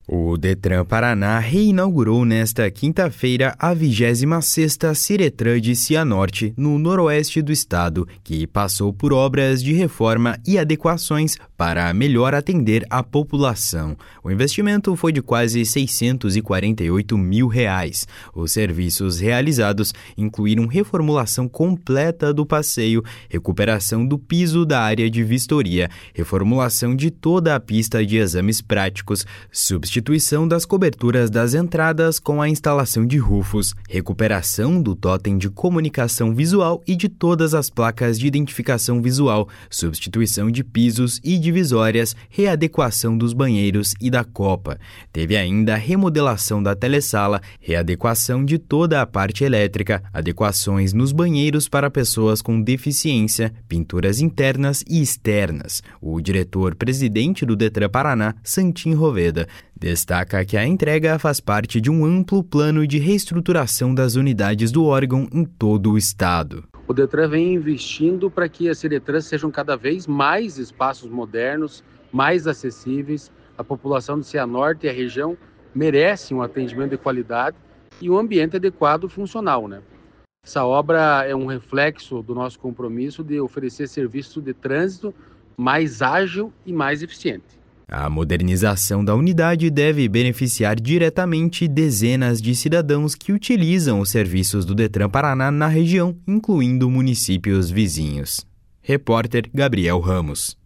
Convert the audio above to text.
O Detran Paraná reinaugurou nesta quinta-feira a 26ª Ciretran de Cianorte, no noroeste do estado, que passou por obras de reforma e adequações para melhor atender a população. O investimento foi de quase R$648 mil. Os serviços realizados incluíram reformulação completa do passeio, recuperação do piso da área de vistoria, reformulação de toda a pista de exames práticos, substituição das coberturas das entradas com a instalação de rufos, recuperação do totem de comunicação visual e de todas as placas de identificação visual, substituição de pisos e divisórias, readequação dos banheiros e da copa. Teve ainda a remodelação da telesala, readequação de toda a parte elétrica, adequações nos banheiros para pessoas com deficiência, pinturas internas e externas. O diretor-presidente do Detran Paraná, Santim Roveda, destaca que a entrega faz parte de um amplo plano de reestruturação das unidades do órgão em todo o estado. O Detran vem investindo para que as Ciretrans sejam cada vez mais espaços modernos, mais acessíveis. A população do Cianorte e a região merece um atendimento de qualidade e um ambiente adequado e funcional, né? Essa obra é um reflexo do nosso compromisso de oferecer serviço de trânsito mais ágil e mais eficiente. A modernização da unidade deve beneficiar diretamente dezenas de cidadãos que utilizam os serviços do Detran Paraná na região, incluindo municípios vizinhos. Repórter Gabriel Ramos.